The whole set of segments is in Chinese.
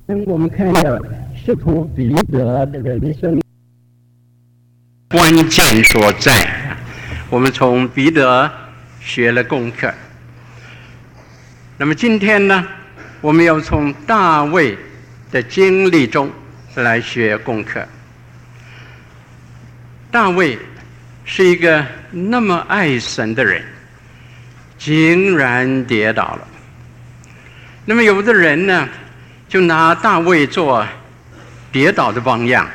我们看到使徒彼得的人生关键所在，我们从彼得学了功课。那么今天呢，我们要从大卫的经历中来学功课。大卫是一个那么爱神的人，竟然跌倒了。那么有的人呢，就拿大卫做跌倒的榜样。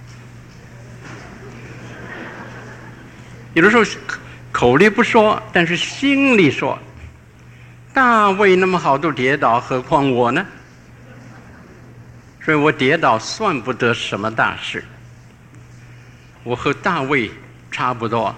有的时候口里不说，但是心里说，大卫那么好都跌倒，何况我呢？所以我跌倒算不得什么大事，我和大卫差不多。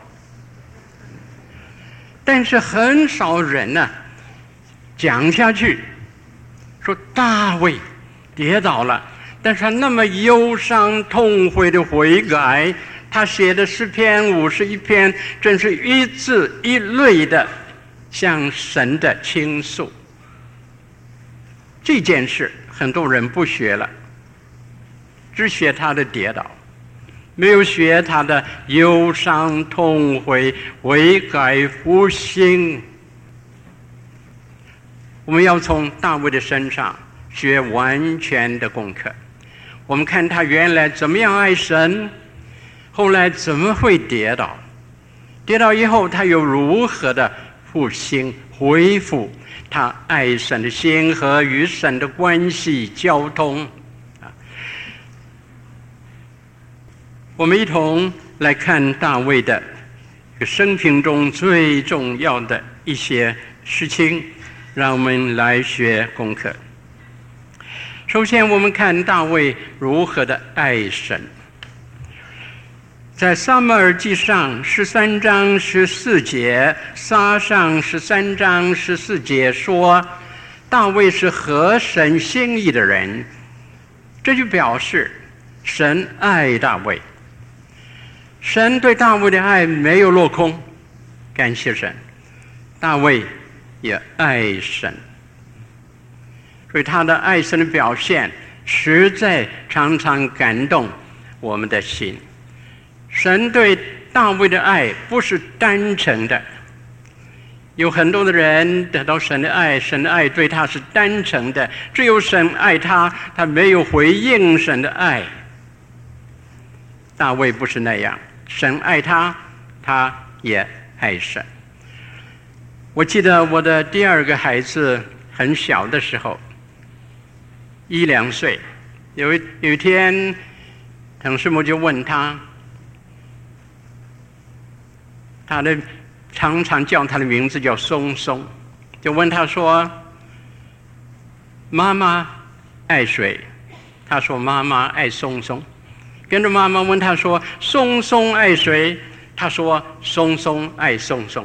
但是很少人呢，讲下去说大卫跌倒了，但是他那么忧伤痛悔的悔改，他写的诗篇51篇，真是一字一泪的向神的倾诉。这件事很多人不学了，只学他的跌倒，没有学他的忧伤痛悔悔改复兴。我们要从大卫的身上学完全的功课。我们看他原来怎么样爱神，后来怎么会跌倒，跌倒以后他又如何的复兴恢复他爱神的心和与神的关系交通。我们一同来看大卫的生平中最重要的一些事情，让我们来学功课。首先我们看大卫如何的爱神。在撒母耳记上13章14节，撒上13章14节说，大卫是合神心意的人，这就表示神爱大卫，神对大卫的爱没有落空，感谢神，大卫也爱神，所以他的爱神的表现实在常常感动我们的心。神对大卫的爱不是单纯的，有很多的人得到神的爱，神的爱对他是单纯的，只有神爱他，他没有回应神的爱。大卫不是那样，神爱他，他也爱神。我记得我的第二个孩子很小的时候，1、2岁，有一天唐师母就问他，他的常常叫他的名字叫松松，就问他说，妈妈爱谁？他说妈妈爱松松。跟着妈妈问他说，松松爱谁？他说松松爱松松。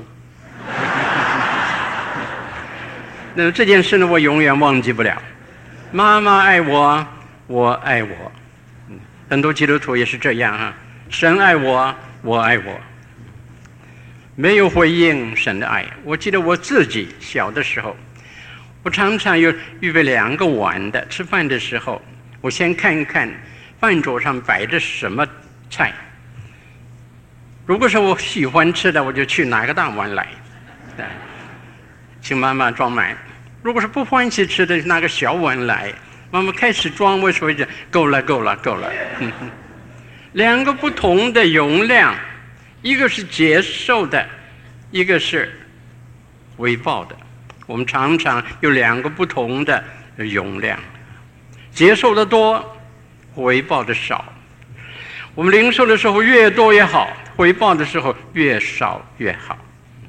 那这件事呢，我永远忘记不了。妈妈爱我，我爱我。很多基督徒也是这样啊，神爱我，我爱我，没有回应神的爱。我记得我自己小的时候，我常常有预备2个碗的，吃饭的时候，我先看一看饭桌上摆着什么菜，如果是我喜欢吃的，我就去拿个大碗来，请妈妈装满；如果是不欢喜吃的，拿个小碗来，妈妈开始装，我说够了够了够了。2个不同的容量，一个是接受的，一个是回报的。我们常常有2个不同的容量，接受的多，回报的少。我们领受的时候越多越好，回报的时候越少越好。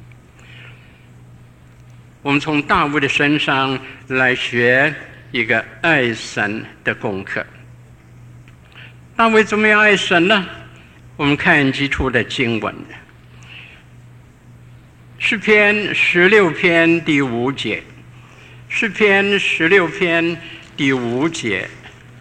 我们从大卫的身上来学一个爱神的功课。大卫怎么样爱神呢？我们看基础的经文，诗篇16篇第5节，诗篇16篇第5节，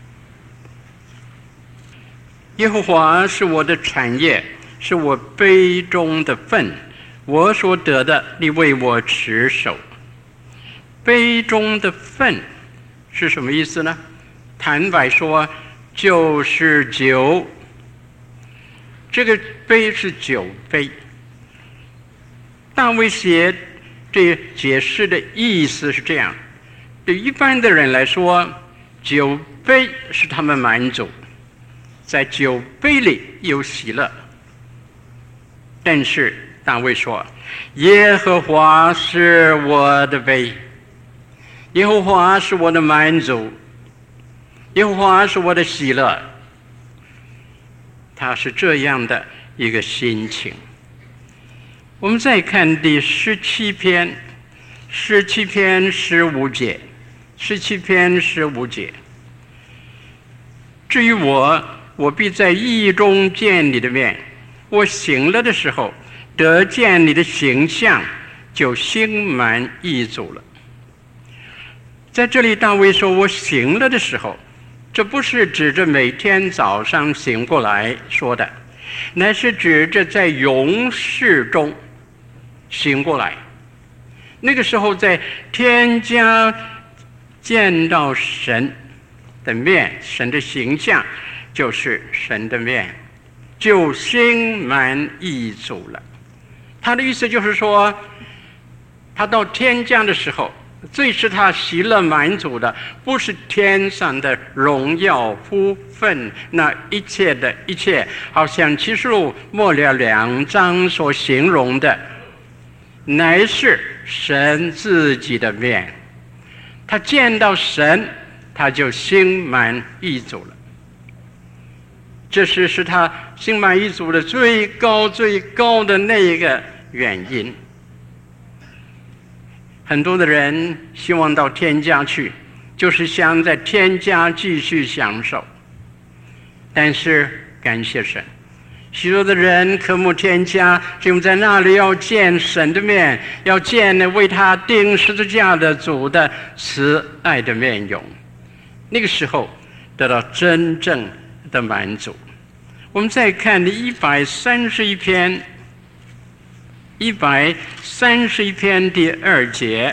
耶和华是我的产业，是我杯中的分，我所得的，你为我持守。杯中的分是什么意思呢？ 坦白说，就是酒。这个杯是酒杯。大卫写这解释的意思是这样：对一般的人来说，酒杯是他们满足，在酒杯里有喜乐。但是大卫说，耶和华是我的杯，耶和华是我的满足，耶和华是我的喜乐。他是这样的一个心情。我们再看第17篇，17篇15节，17篇15节。至于我必在义中见你的面，我醒了的时候，得见你的形象，就心满意足了。在这里，大卫说我醒了的时候，这不是指着每天早上醒过来说的，乃是指着在永世中醒过来。那个时候在天家见到神的面，神的形象就是神的面，就心满意足了。他的意思就是说，他到天家的时候，最使他喜乐满足的，不是天上的荣耀福分，那一切的一切，好像启示录末了2章所形容的，乃是神自己的面。他见到神，他就心满意足了。这是使他心满意足的最高最高的那一个原因。很多的人希望到天家去，就是想在天家继续享受。但是感谢神，许多的人渴慕天家，是因为在那里要见神的面，要见那为他钉十字架的主的慈爱的面容。那个时候得到真正的满足。我们再看131篇，131篇第2节，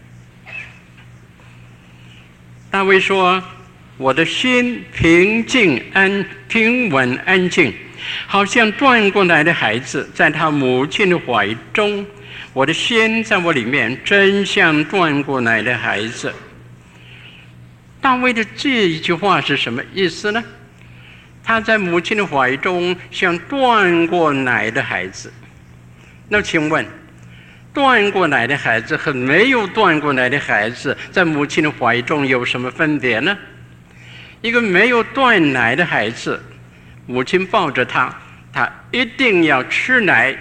大卫说：“我的心平稳安静，好像转过来的孩子在他母亲的怀中。我的心在我里面，真像转过来的孩子。”大卫的这一句话是什么意思呢？他在母亲的怀中像断过奶的孩子。那请问，断过奶的孩子和没有断过奶的孩子在母亲的怀中有什么分别呢？一个没有断奶的孩子，母亲抱着他，他一定要吃奶，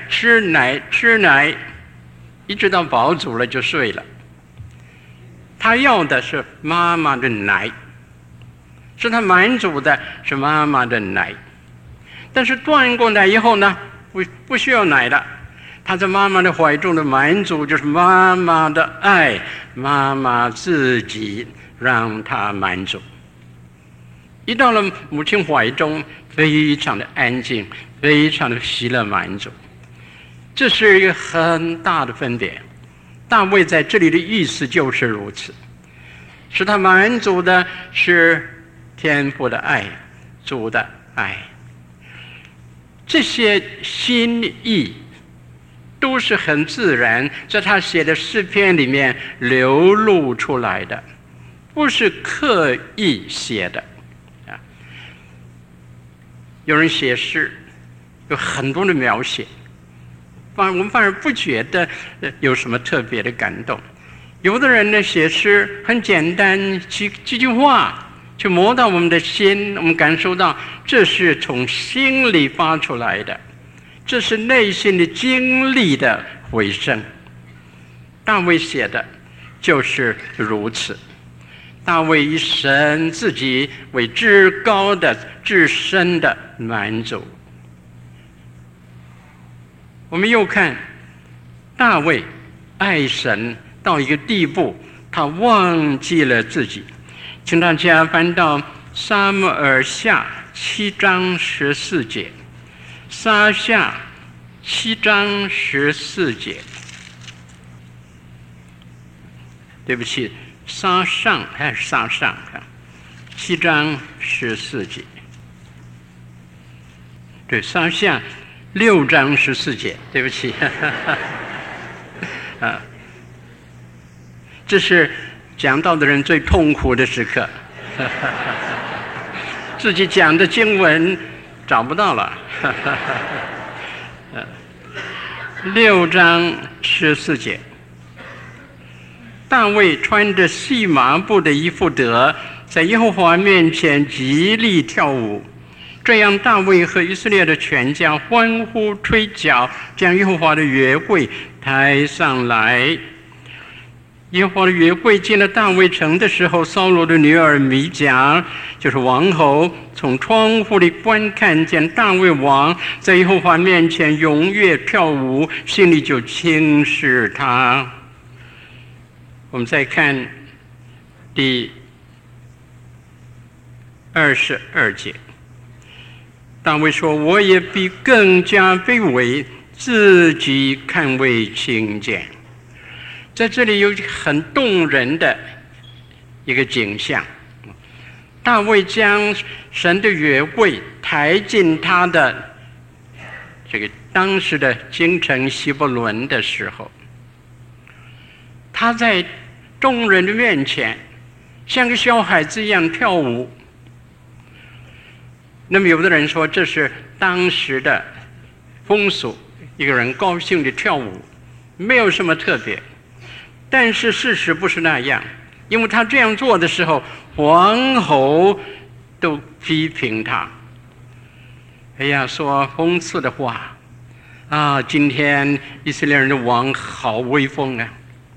一直到饱足了就睡了。他要的是妈妈的奶，是他满足的是妈妈的奶。但是断过奶以后呢，不需要奶了。他在妈妈的怀中的满足就是妈妈的爱，妈妈自己让他满足。一到了母亲怀中，非常的安静，非常的喜乐满足。这是一个很大的分别。大卫在这里的意思就是如此，使他满足的是天父的爱，主的爱。这些心意都是很自然，在他写的诗篇里面流露出来的，不是刻意写的。有人写诗有很多的描写，我们反而不觉得有什么特别的感动。有的人呢写诗很简单，几句话就摸到我们的心，我们感受到这是从心里发出来的，这是内心的经历的回声。大卫写的就是如此。大卫以神自己为至高的、至深的满足。我们又看大卫爱神到一个地步，他忘记了自己。请大家翻到撒母耳下7章14节，撒下7章14节。对不起，撒上还是撒上 7章14节，对，上下6章14节，对不起，这是讲道的人最痛苦的时刻，自己讲的经文找不到了。6章14节，大卫穿着细麻布的衣服得，在耶和华面前极力跳舞。这样，大卫和以色列的全家欢呼吹角，将耶和华的约柜抬上来。耶和华的约柜进了大卫城的时候，扫罗的女儿米甲，就是王后，从窗户里观看见大卫王在耶和华面前踊跃跳舞，心里就轻视他。我们再看第22节，大卫说：“我也比更加卑微，自己看为轻贱。”在这里有很动人的一个景象，大卫将神的约柜抬进他的这个当时的京城希伯伦的时候，他在众人的面前像个小孩子一样跳舞。那么有的人说这是当时的风俗，一个人高兴地跳舞，没有什么特别。但是事实不是那样，因为他这样做的时候，皇后都批评他，哎呀，说讽刺的话啊！今天以色列人的王好威风啊！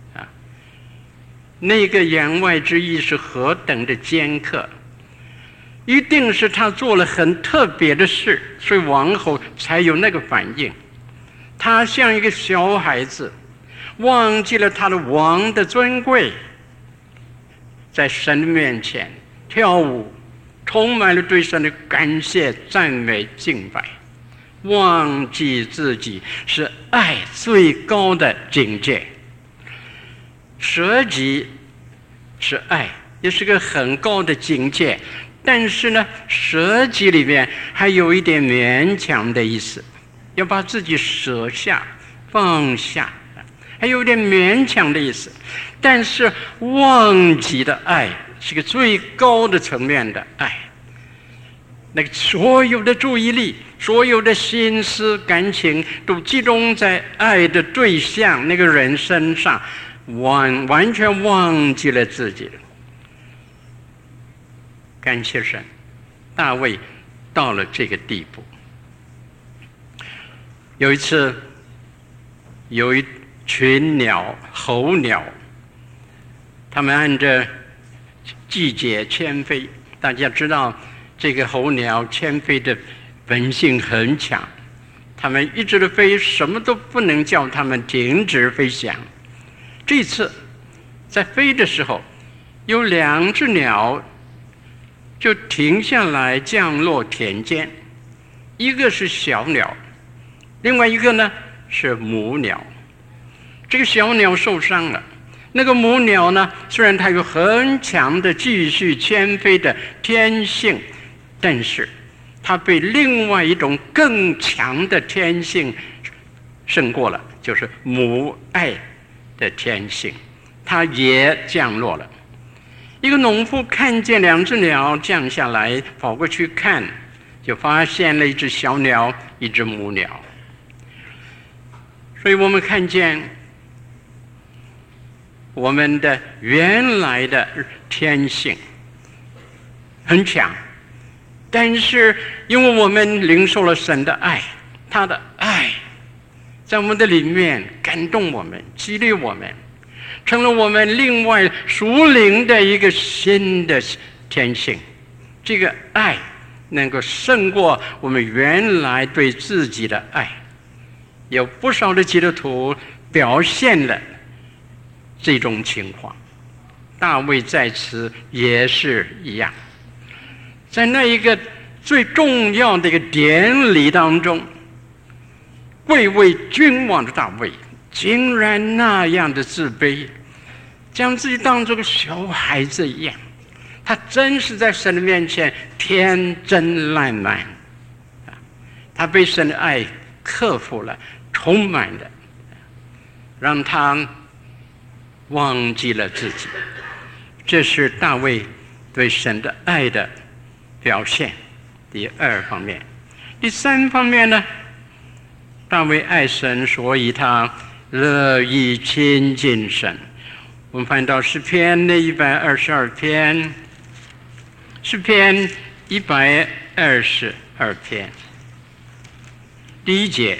那个言外之意是何等的尖刻，一定是他做了很特别的事，所以王后才有那个反应。他像一个小孩子，忘记了他的王的尊贵，在神的面前跳舞，充满了对神的感谢、赞美、敬拜，忘记自己是爱最高的境界。舍己是爱，也是个很高的境界，但是呢，舍己里面还有一点勉强的意思，要把自己舍下、放下。还有点勉强的意思，但是忘记的爱是个最高的层面的爱，那个所有的注意力、所有的心思、感情都集中在爱的对象那个人身上，完全忘记了自己。感谢神，大卫到了这个地步。有一次，有一群鸟，候鸟，它们按着季节迁飞。大家知道，这个候鸟迁飞的本性很强，它们一直的飞，什么都不能叫它们停止飞翔。这次在飞的时候，有2只鸟就停下来降落田间，一个是小鸟，另外一个呢是母鸟。这个小鸟受伤了，那个母鸟呢，虽然它有很强的继续迁飞的天性，但是它被另外一种更强的天性胜过了，就是母爱的天性，它也降落了。一个农夫看见2只鸟降下来，跑过去看，就发现了一只小鸟，一只母鸟。所以我们看见我们的原来的天性很强，但是因为我们领受了神的爱，他的爱在我们的里面感动我们，激励我们，成了我们另外属灵的一个新的天性。这个爱能够胜过我们原来对自己的爱。有不少的基督徒表现了这种情况，大卫在此也是一样。在那一个最重要的一个典礼当中，贵为君王的大卫竟然那样的自卑，将自己当作个小孩子一样， 他真是在神的面前天真烂漫，他被神的爱克服了，充满了，让他忘记了自己。这是大卫对神的爱的表现，第二方面。第三方面呢，大卫爱神，所以他乐意亲近神。我们翻到诗篇的122篇，诗篇122篇第1节，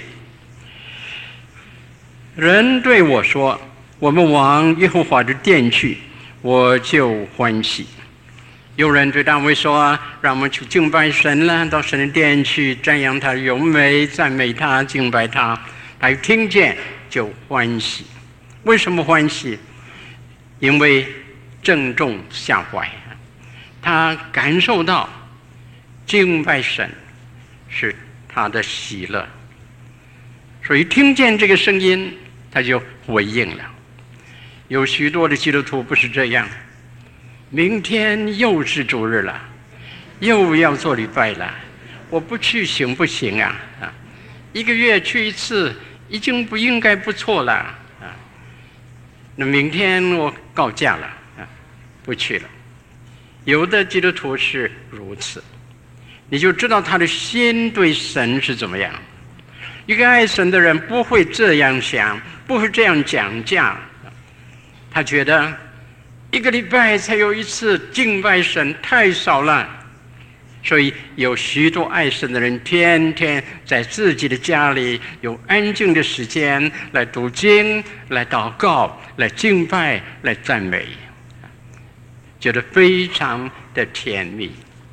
人对我说：“我们往耶和华的殿去，我就欢喜。”有人对大卫说：“让我们去敬拜神了，到神的殿去瞻仰他的荣美，赞美他，敬拜他。”他一听见就欢喜。为什么欢喜？因为正中下怀，他感受到敬拜神是他的喜乐，所以听见这个声音，他就回应了。有许多的基督徒不是这样，明天又是主日了，又要做礼拜了，我不去行不行啊？1个月去1次已经不应该不错了啊。那明天我告假了啊，不去了。有的基督徒是如此，你就知道他的心对神是怎么样。一个爱神的人不会这样想，不会这样讲价。他觉得1个礼拜才有1次敬拜神太少了，所以有许多爱神的人天天在自己的家里有安静的时间来读经、来祷告、来敬拜、来赞美，觉得非常的甜蜜。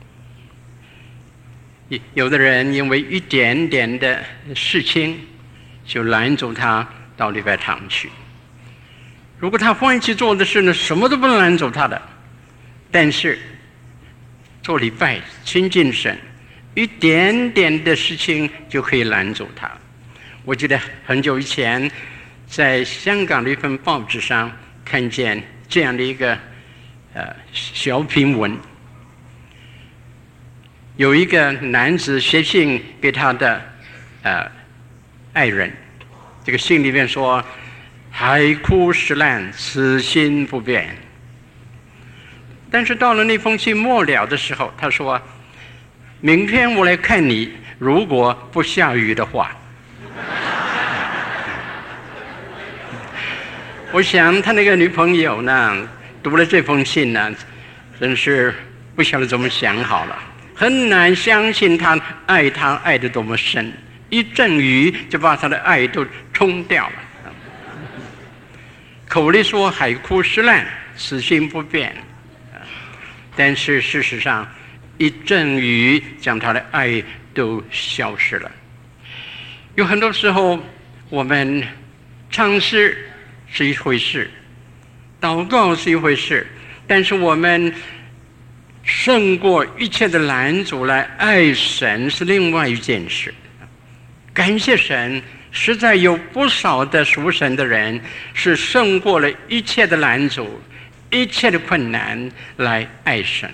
有的人因为一点点的事情就拦阻他到礼拜堂去。如果他欢喜做的事呢，什么都不能拦阻他的。但是做礼拜亲近神，一点点的事情就可以拦阻他。我记得很久以前在香港的一份报纸上看见这样的一个小品文，有一个男子写信给他的爱人，这个信里面说：“海枯石烂，此心不变。”但是到了那封信末了的时候，他说：“明天我来看你，如果不下雨的话。”我想他那个女朋友呢，读了这封信呢，真是不晓得怎么想好了，很难相信他爱得多么深，一阵雨就把他的爱都冲掉了。口里说海枯石烂，此心不变，但是事实上一阵雨将他的爱都消失了。有很多时候我们唱诗是一回事，祷告是一回事，但是我们胜过一切的拦阻来爱神是另外一件事。感谢神，实在有不少的属神的人是胜过了一切的拦阻、一切的困难来爱神。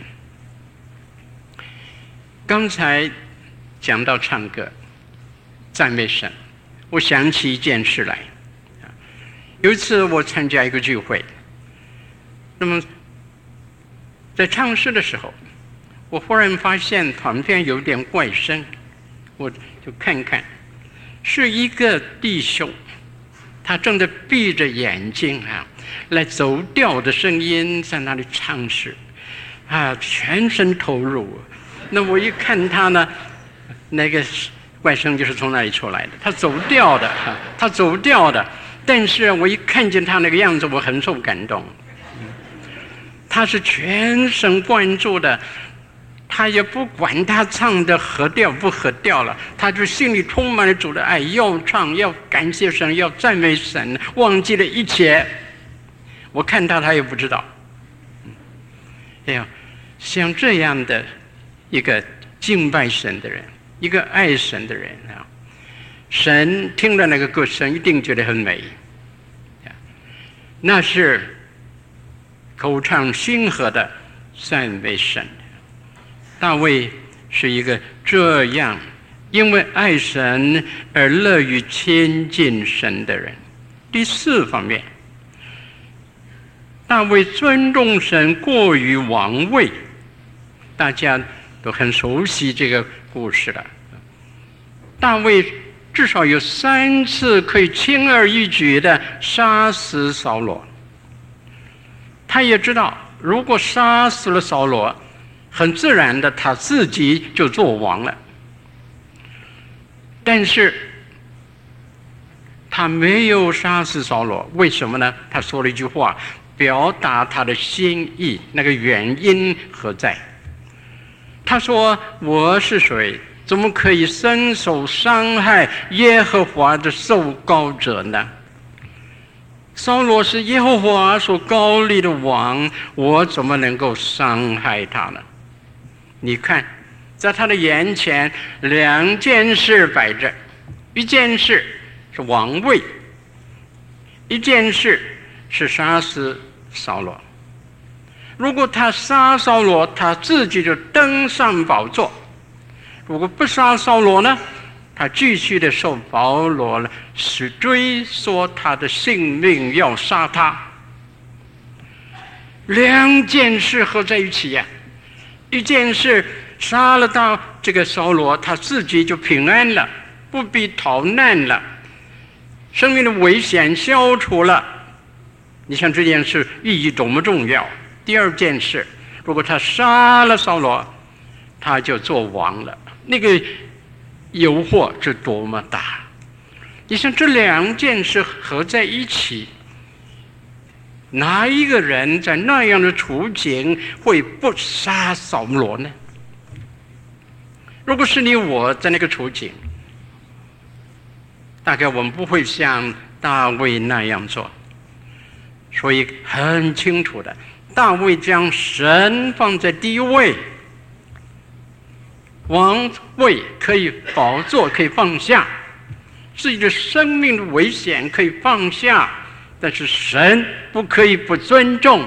刚才讲到唱歌赞美神，我想起一件事来。有一次我参加一个聚会，那么在唱诗的时候，我忽然发现旁边有点怪声，我就看看，是一个弟兄，他正在闭着眼睛来走调的声音在那里唱诗全身投入。那我一看他呢，那个怪声就是从那里出来的，他走调的，但是我一看见他那个样子，我很受感动。他是全神贯注的，他也不管他唱的合调不合调了，他就心里充满了主的爱，要唱，要感谢神，要赞美神，忘记了一切。我看他也不知道。哎呀，像这样的一个敬拜神的人，一个爱神的人神听了那个歌声一定觉得很美，那是口唱心和的赞美神。大卫是一个这样因为爱神而乐于亲近神的人。第四方面，大卫尊重神过于王位，大家都很熟悉这个故事了。大卫至少有3次可以轻而易举地杀死扫罗。他也知道，如果杀死了扫罗，很自然的他自己就做王了。但是他没有杀死扫罗，为什么呢？他说了一句话，表达他的心意，那个原因何在？他说：“我是谁？怎么可以伸手伤害耶和华的受膏者呢？扫罗是耶和华所膏立的王，我怎么能够伤害他呢？”你看，在他的眼前，2件事摆着，一件事是王位，一件事是杀死扫罗。如果他杀扫罗，他自己就登上宝座；如果不杀扫罗呢，他继续的受保罗是追说他的性命要杀他。2件事合在一起呀，一件事杀了到这个扫罗，他自己就平安了，不必逃难了，生命的危险消除了。你想这件事意义多么重要？第2件事，如果他杀了扫罗，他就做王了，那个诱惑是多么大！你想这2件事合在一起，哪一个人在那样的处境会不杀扫罗呢？如果是你我在那个处境，大概我们不会像大卫那样做。所以很清楚的，大卫将神放在第一位，王位可以宝座可以放下，自己的生命的危险可以放下，但是神不可以不尊重。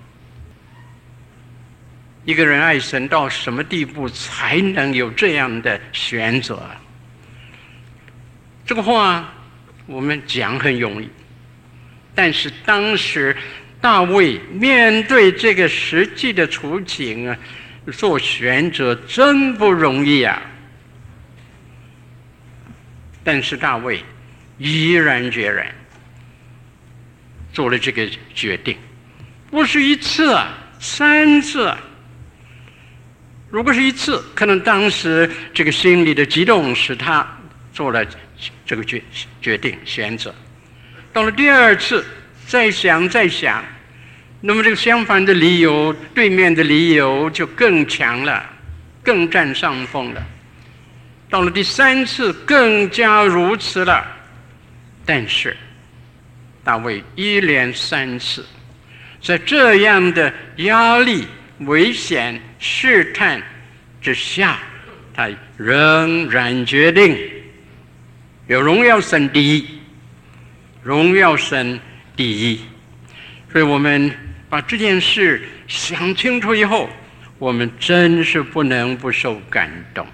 一个人爱神到什么地步才能有这样的选择？这个话我们讲很容易，但是当时大卫面对这个实际的处境啊，做选择真不容易啊。但是大卫毅然决然做了这个决定，不是1次啊，3次啊。如果是1次，可能当时这个心里的激动使他做了这个决定选择。到了第2次，再想，那么这个相反的理由，对面的理由就更强了，更占上风了。到了第3次，更加如此了。但是大卫一连3次，在这样的压力、危险、试探之下，他仍然决定有荣耀神第一，荣耀神第一。所以我们把这件事想清楚以后，我们真是不能不受感动。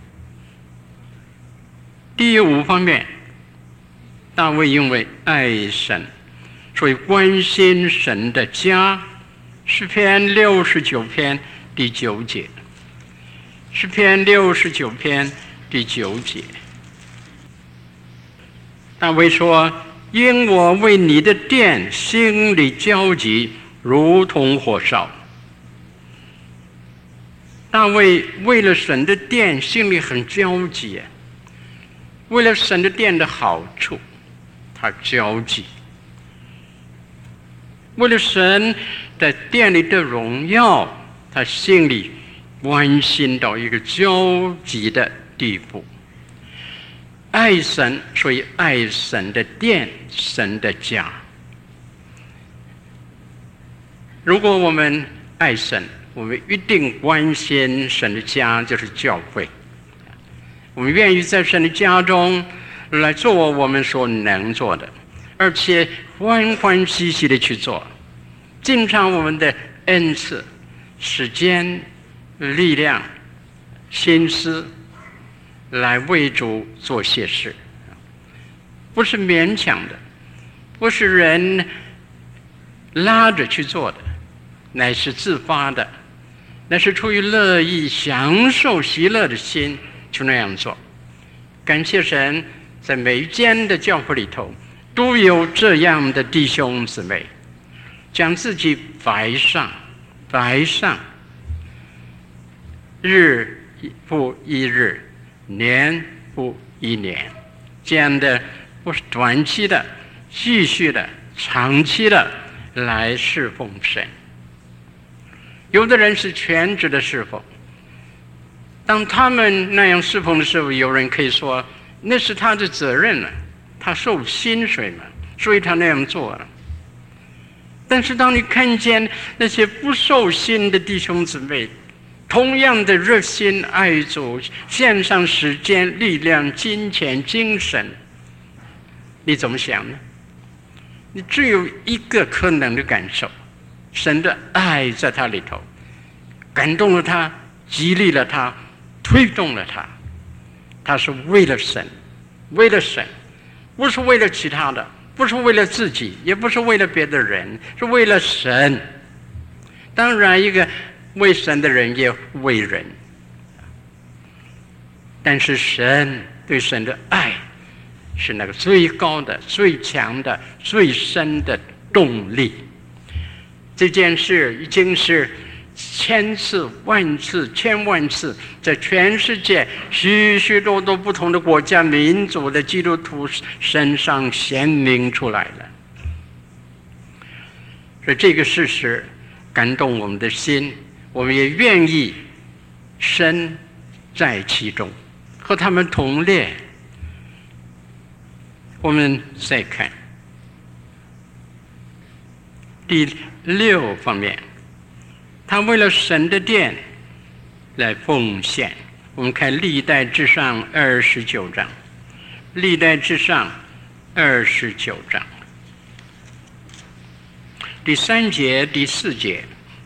第5方面，大卫因为爱神，所以关心神的家。诗篇69篇第9节，诗篇69篇第9节，大卫说：“因我为你的殿心里焦急，如同火烧。”大卫为了神的殿心里很焦急，为了神的殿的好处，他焦急；为了神的殿里的荣耀，他心里关心到一个焦急的地步。爱神，所以爱神的殿，神的家。如果我们爱神，我们一定关心神的家，就是教会。我们愿意在神的家中来做我们所能做的，而且欢欢喜喜的去做，尽常我们的恩赐， 时间、力量、心思来为主做些事，不是勉强的，不是人拉着去做的，乃是自发的，那是出于乐意、享受、喜乐的心就那样做。感谢神，在每一间的教会里头都有这样的弟兄姊妹，将自己摆上，日复一日，年复一年，这样的不是短期的、继续的、长期的来侍奉神。有的人是全职的侍奉，当他们那样侍奉的时候，有人可以说那是他的责任了，他受薪水嘛，所以他那样做了。但是当你看见那些不受薪的弟兄姊妹同样的热心爱主，献上时间、力量、金钱、精神，你怎么想呢？你只有一个可能的感受，神的爱在他里头感动了他，激励了他，推动了他。他是为了神，为了神，不是为了其他的，不是为了自己，也不是为了别的人，是为了神。当然一个为神的人也为人，但是神对神的爱是那个最高的、最强的、最深的动力。这件事已经是千次万次千万次在全世界许许多多不同的国家民族的基督徒身上显明出来了。所以这个事实感动我们的心，我们也愿意身在其中，和他们同列。我们再看第6方面，他为了神的殿来奉献。我们看历代志上29章，历代志上29章第3节、第4节，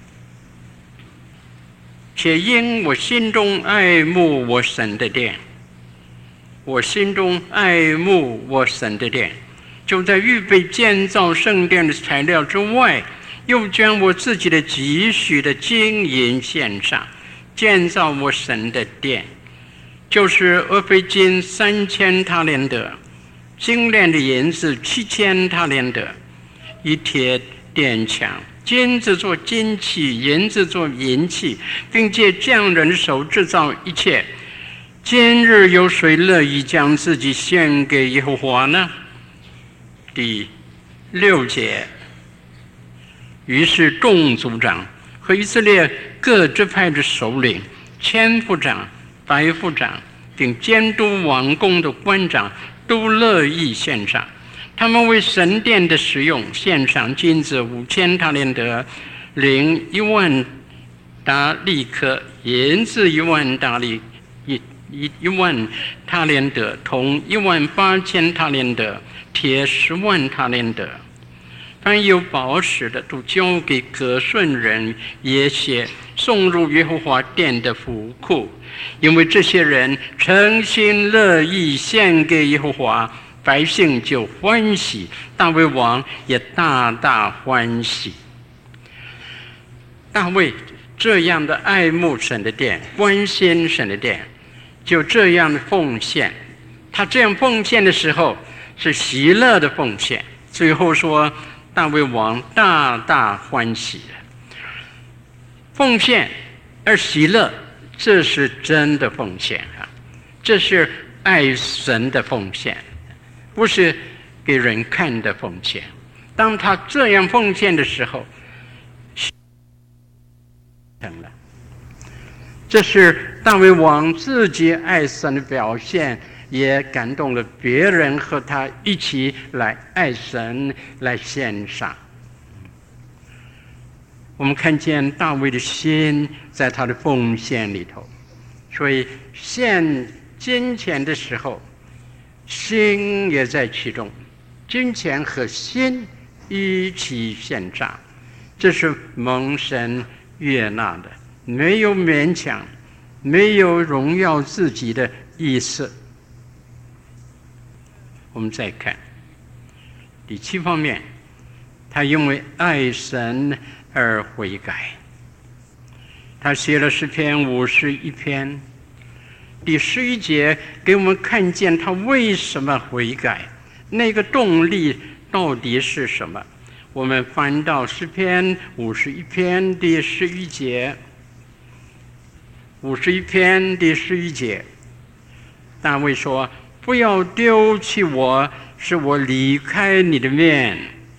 且因我心中爱慕我神的殿，我心中爱慕我神的殿，就在预备建造圣殿的材料之外，又将我自己的积蓄的金银献上，建造我神的殿，就是俄斐金3000塔连德，精炼的银子7000塔连德，一铁殿墙，金子做金器，银子做银器，并借匠人的手制造一切。今日有谁乐意将自己献给耶和华呢？第6节，于是众族长和以色列各支派的首领、千夫长、百夫长，并监督王宫的官长都乐意献上。他们为神殿的使用献上金子5000塔连德，银10000达利克，银子10000达利10000塔连德，铜18000塔连德，铁10万塔连德。凡有宝石的都交给可顺人耶歇，送入耶和华殿的府库，因为这些人诚心乐意献给耶和华，百姓就欢喜，大卫王也大大欢喜。大卫这样的爱慕神的殿，关心神的殿，就这样的奉献。他这样奉献的时候是喜乐的奉献。最后说大卫王大大欢喜。奉献而喜乐，这是真的奉献啊！这是爱神的奉献，不是给人看的奉献。当他这样奉献的时候，成了。这是大卫王自己爱神的表现，也感动了别人和他一起来爱神，来献上。我们看见大卫的心在他的奉献里头，所以献金钱的时候，心也在其中，金钱和心一起献上，这是蒙神悦纳的，没有勉强，没有荣耀自己的意思。我们再看第7方面，他因为爱神而悔改。他写了诗篇51篇，第11节给我们看见他为什么悔改，那个动力到底是什么？我们翻到诗篇51篇第11节，51篇第11节，大卫说：“不要丢弃我，使我离开你的面。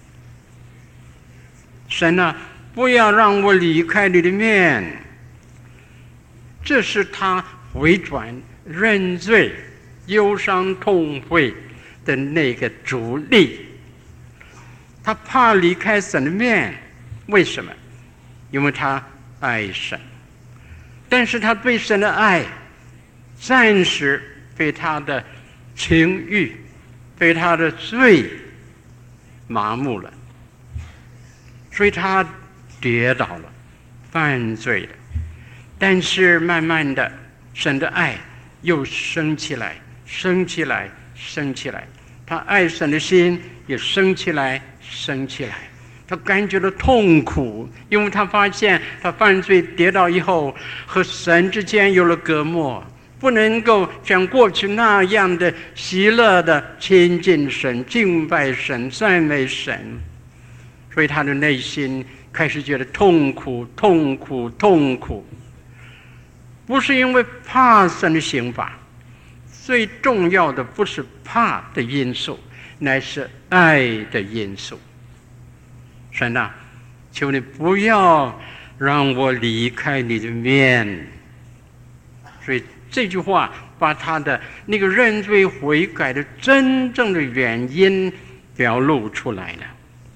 神啊，不要让我离开你的面。”这是他回转、认罪、忧伤痛悔的那个主力。他怕离开神的面，为什么？因为他爱神，但是他对神的爱暂时被他的情欲、被他的罪麻木了，所以他跌倒了，犯罪了。但是慢慢的，神的爱又升起来，升起来，升起来。他爱神的心也升起来，升起来。他感觉到痛苦，因为他发现他犯罪跌倒以后，和神之间有了隔膜，不能够像过去那样的喜乐的亲近神、敬拜神、赞美神。所以他的内心开始觉得痛苦，痛苦，痛苦。不是因为怕神的刑罚，最重要的不是怕的因素，乃是爱的因素。神啊，求你不要让我离开你的面。所以这句话把他的那个认罪悔改的真正的原因表露出来了。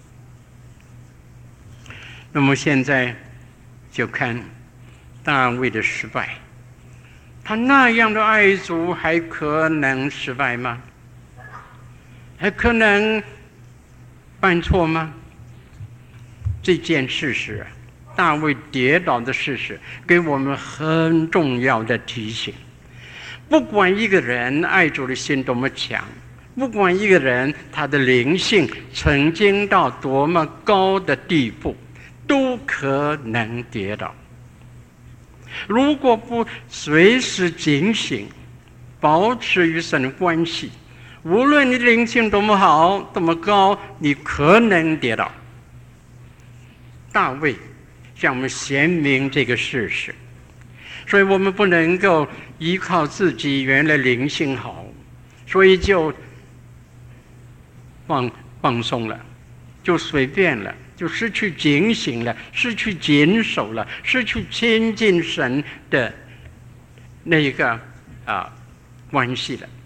那么现在就看大卫的失败，他那样的爱主还可能失败吗？还可能犯错吗？这件事实，大卫跌倒的事实，给我们很重要的提醒。不管一个人爱主的心多么强，不管一个人他的灵性曾经到多么高的地步，都可能跌倒。如果不随时警醒，保持与神的关系，无论你灵性多么好、多么高，你可能跌倒。大卫向我们显明这个事实，所以我们不能够依靠自己原来灵性好，所以就放松了，就随便了，就失去警醒了，失去谨守了，失去亲近神的那个关系了。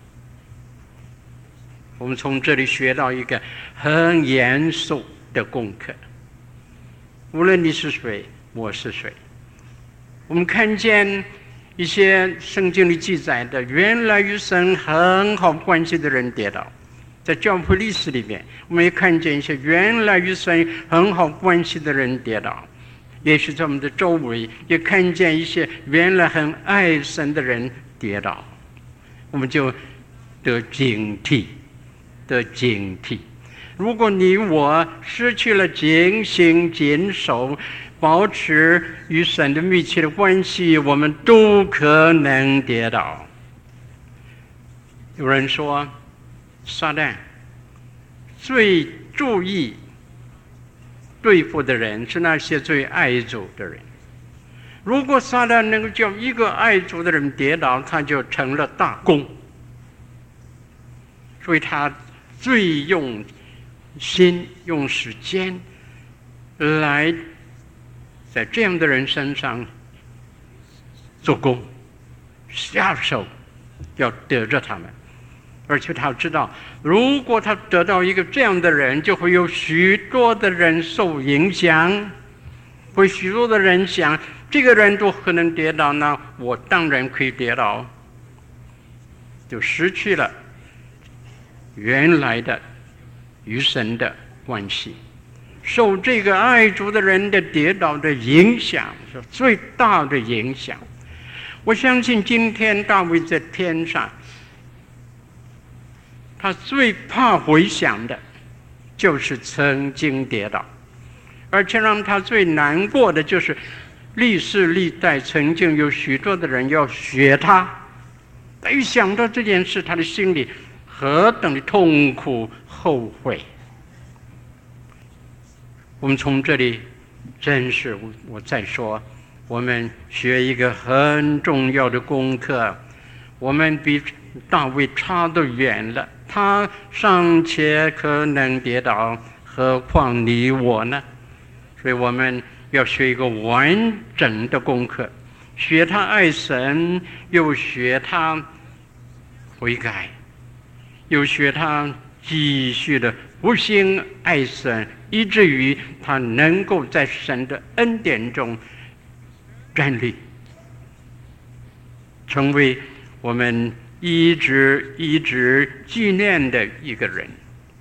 我们从这里学到一个很严肃的功课。无论你是谁，我是谁，我们看见一些圣经里记载的原来与神很好关系的人跌倒，在教会历史里面，我们也看见一些原来与神很好关系的人跌倒，也许在我们的周围也看见一些原来很爱神的人跌倒，我们就得警惕，得警惕。如果你我失去了警醒、谨守，保持与神的密切的关系，我们都可能跌倒。有人说，撒旦最注意对付的人是那些最爱主的人。如果撒旦能够叫一个爱主的人跌倒，他就成了大功。所以他最用心、用时间来在这样的人身上做工，下手要得着他们。而且他知道，如果他得到一个这样的人，就会有许多的人受影响，会许多的人想，这个人都可能跌倒，那我当然可以跌倒，就失去了原来的与神的关系， 受这个爱主的人的跌倒的影响，是最大的影响。我相信今天大卫在天上，他最怕回想的就是曾经跌倒，而且让他最难过的就是历世历代曾经有许多的人要学他，一想到这件事，他的心里何等的痛苦后悔。我们从这里真是，我再说，我们学一个很重要的功课。我们比大卫差得远了，他尚且可能跌倒，何况你我呢？所以我们要学一个完整的功课，学他爱神，又学他悔改，又学他继续的不信爱神，以至于他能够在神的恩典中站立，成为我们一直纪念的一个人。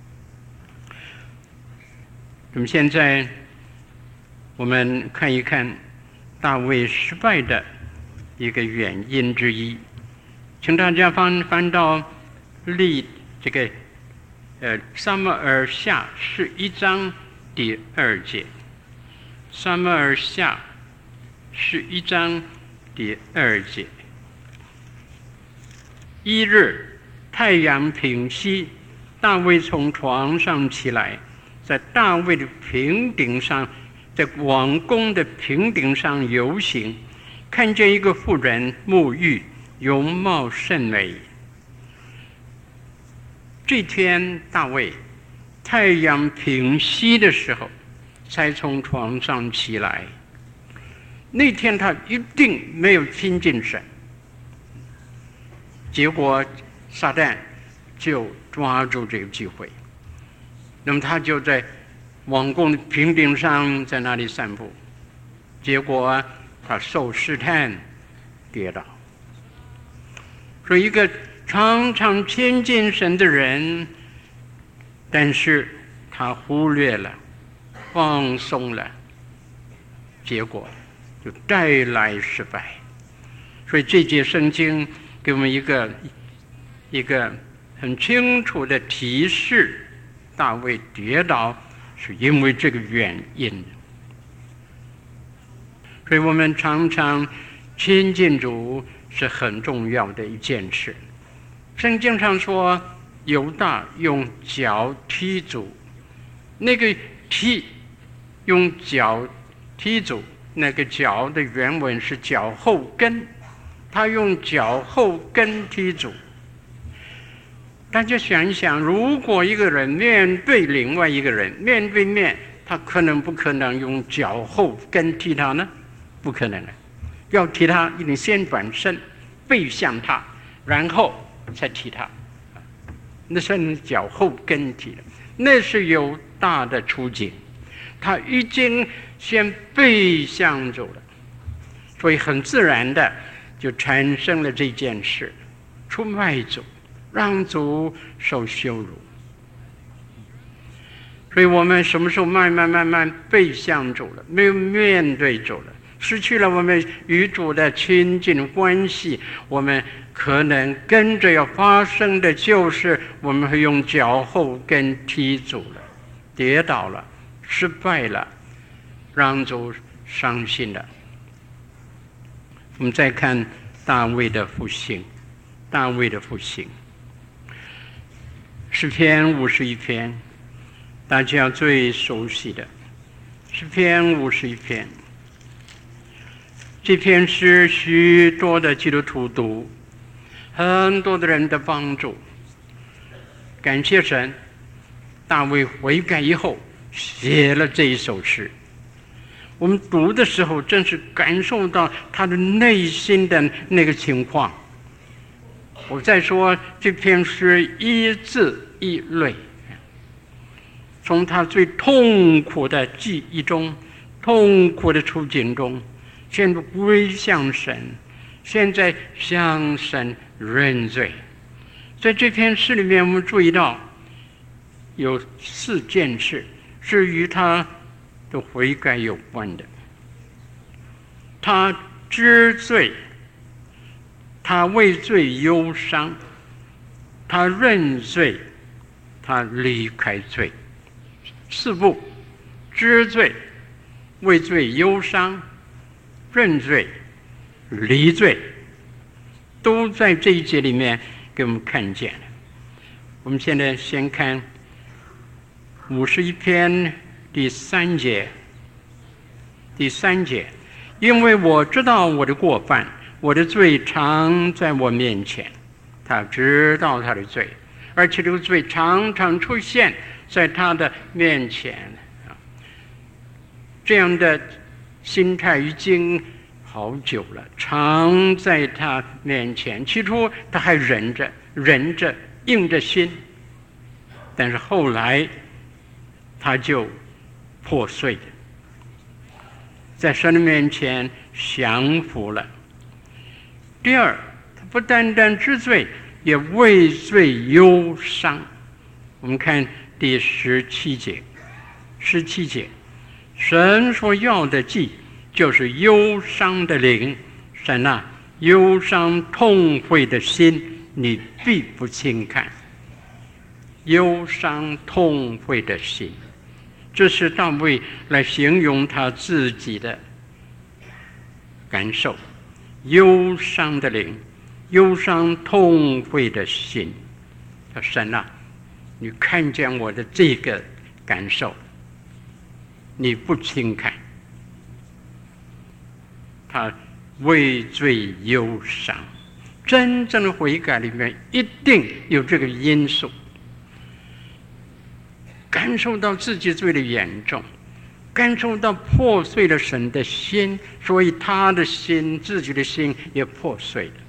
那么现在我们看一看大卫失败的一个原因之一，请大家翻到这个撒母耳下11章第2节，撒母耳下11章第2节。一日，太阳平西，大卫从床上起来，在大卫的平顶上，在王宫的平顶上游行，看见一个妇人沐浴，容貌甚美。这天大卫太阳平西的时候才从床上起来，那天他一定没有亲近神，结果撒旦就抓住这个机会，那么他就在王宫的平顶上在那里散步，结果他受试探跌倒。所以一个常常亲近神的人，但是他忽略了，放松了，结果就带来失败。所以这节圣经给我们一个很清楚的提示，大卫跌倒是因为这个原因。所以我们常常亲近主是很重要的一件事。圣经上说犹大用脚踢主，那个踢用脚踢主，那个脚的原文是脚后跟，他用脚后跟踢主。大家想一想，如果一个人面对另外一个人，面对面，他不可能用脚后跟踢他呢？不可能的。要踢他，一定先转身背向他，然后才踢他。那是脚后跟踢的，那是犹大的处境，他已经先背向主了，所以很自然的就产生了这件事，出卖主，让主受羞辱。所以我们什么时候慢慢背向主了，没有面对主了，失去了我们与主的亲近关系，我们可能跟着要发生的就是我们会用脚后跟踢主了，跌倒了，失败了，让主伤心了。我们再看大卫的复兴，诗篇51篇，大家最熟悉的诗篇51篇。这篇诗许多的基督徒读，很多的人的帮助。感谢神，大卫悔改以后写了这一首诗。我们读的时候真是感受到他的内心的那个情况。我再说这篇诗一字一泪，从他最痛苦的记忆中，痛苦的处境中，现在归向神，现在向神认罪。在这篇诗里面，我们注意到有4件事是与他都悔改有关的。他知罪，他为罪忧伤，他认罪，他离开罪。四步：知罪、为罪忧伤、认罪、离罪，都在这一节里面给我们看见了。我们现在先看51篇第3节。第3节，因为我知道我的过犯，我的罪常在我面前。他知道他的罪，而且这个罪常常出现在他的面前。这样的心态已经好久了，常在他面前。起初他还忍着，硬着心，但是后来他就破碎了，在神的面前降服了。第二，他不单单知罪，也为罪忧伤。我们看第17节，神所要的祭就是忧伤的灵。神啊，忧伤痛悔的心你必不轻看。忧伤痛悔的心，这是大卫来形容他自己的感受。忧伤的灵，忧伤痛悔的心。神啊，你看见我的这个感受，你不轻看。他为罪忧伤，真正的悔改里面一定有这个因素，感受到自己罪的严重，感受到破碎了神的心，所以他的心，自己的心也破碎了。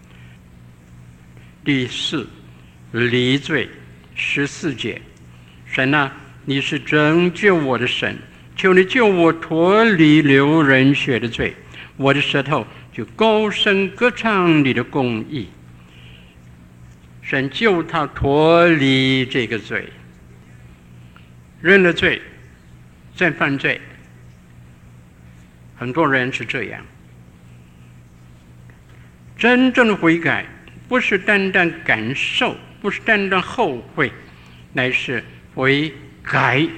第4，离罪。14节，神啊，你是拯救我的神，求你救我脱离流人血的罪，我的舌头就高声歌唱你的公义。神救他脱离这个罪，认了罪再犯罪。很多人是这样。真正的悔改不是单单感受，不是单单后悔，乃是悔改。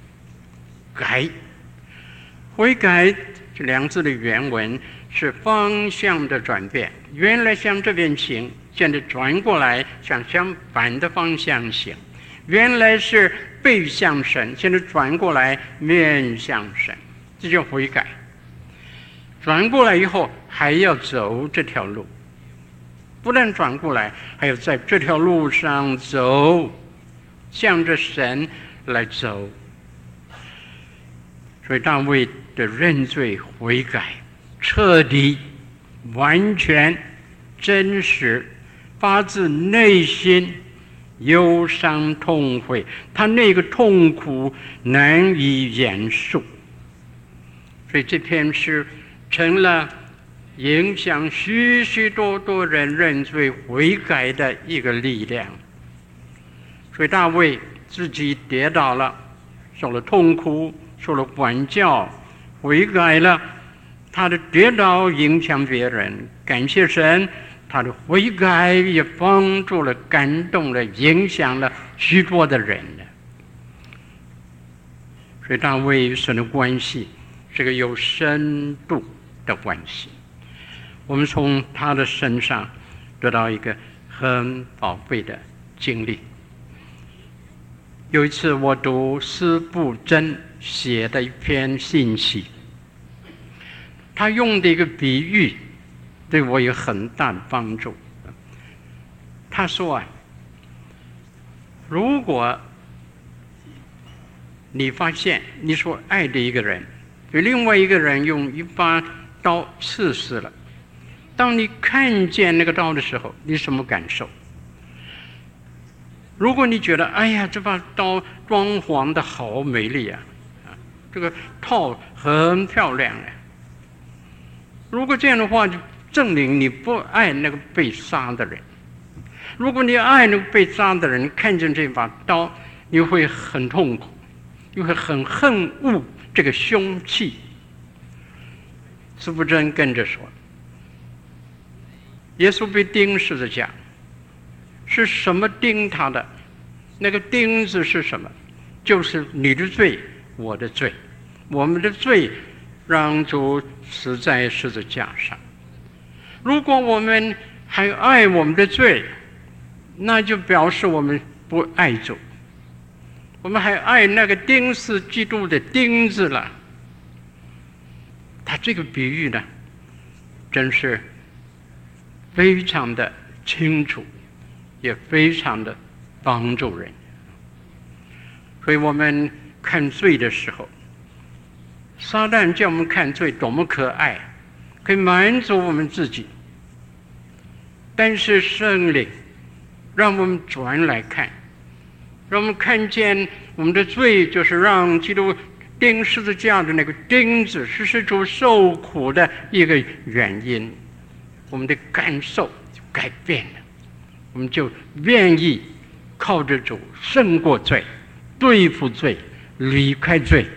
悔改这2字的原文是方向的转变，原来向这边行，现在转过来向相反的方向行。原来是背向神，现在转过来面向神，这叫悔改。转过来以后还要走这条路，不但转过来，还要在这条路上走，向着神来走。所以大卫的认罪悔改彻底、完全、真实，发自内心，忧伤痛悔，他那个痛苦难以言述。所以这篇诗成了影响许许多多人认罪悔改的一个力量。所以大卫自己跌倒了，受了痛苦，受了管教，悔改了，他的跌倒影响别人，感谢神，他的悔改也帮助了、感动了、影响了许多的人了。所以大卫与神的关系是个有深度的关系。我们从他的身上得到一个很宝贵的经历。有一次我读司布真写的一篇信息，他用的一个比喻对我有很大的帮助。他说如果你发现你所爱的一个人被另外一个人用一把刀刺死了，当你看见那个刀的时候，你什么感受？如果你觉得哎呀，这把刀装潢的好美丽啊，这个套很漂亮啊，如果这样的话，就证明你不爱那个被杀的人。如果你爱那个被杀的人，看见这把刀，你会很痛苦，你会很恨恶这个凶器。司布真跟着说，耶稣被钉十字架，是什么钉他的？那个钉子是什么？就是你的罪，我的罪，我们的罪让主死在十字架上。如果我们还爱我们的罪，那就表示我们不爱主，我们还爱那个钉死基督的钉子了。他这个比喻呢，真是非常的清楚，也非常的帮助人。所以我们看罪的时候，撒旦叫我们看罪多么可爱，可以满足我们自己。但是圣灵让我们转来看，让我们看见我们的罪就是让基督钉十字架的那个钉子是使主受苦的一个原因，我们的感受就改变了，我们就愿意靠着主胜过罪，对付罪，离开罪。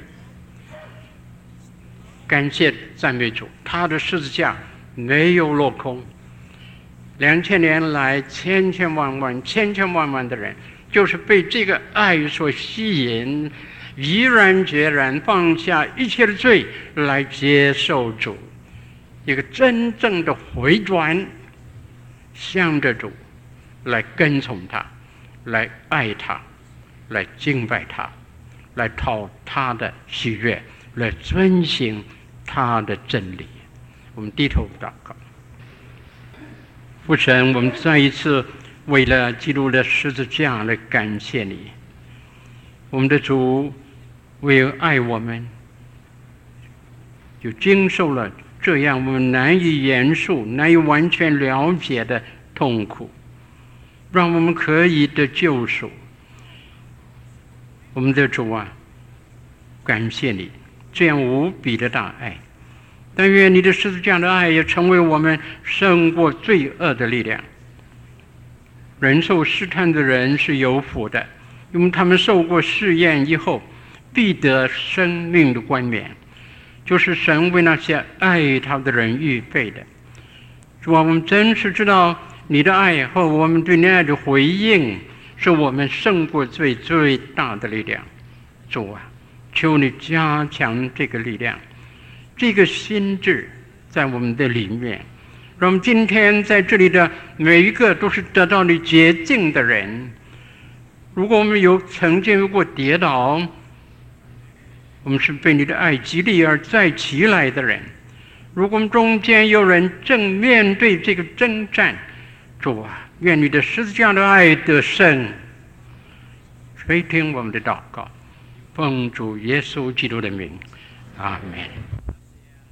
感谢赞美主，他的十字架没有落空。2000年来，千千万万的人，就是被这个爱所吸引，毅然决然放下一切的罪来接受主，一个真正的回转，向着主来跟从他，来爱他，来敬拜他，来讨他的喜悦，来遵行他的真理。我们低头祷告。父神，我们再一次为了基督的十字架来感谢你。我们的主为了爱我们，就经受了这样我们难以言述、难以完全了解的痛苦，让我们可以得救赎。我们的主啊，感谢你这样无比的大爱。但愿你的十字架的爱也成为我们胜过罪恶的力量。忍受试探的人是有福的，因为他们受过试验以后，必得生命的冠冕，就是神为那些爱他的人预备的。主啊，我们真是知道你的爱和我们对你爱的回应，是我们胜过罪最大的力量。主啊，求你加强这个力量，这个心智在我们的里面，让我们今天在这里的每一个都是得到你洁净的人。如果我们曾经有过跌倒，我们是被你的爱激励而再起来的人。如果我们中间有人正面对这个征战，主啊，愿你的十字架的爱得胜，垂听我们的祷告，奉主耶稣基督的名，阿们。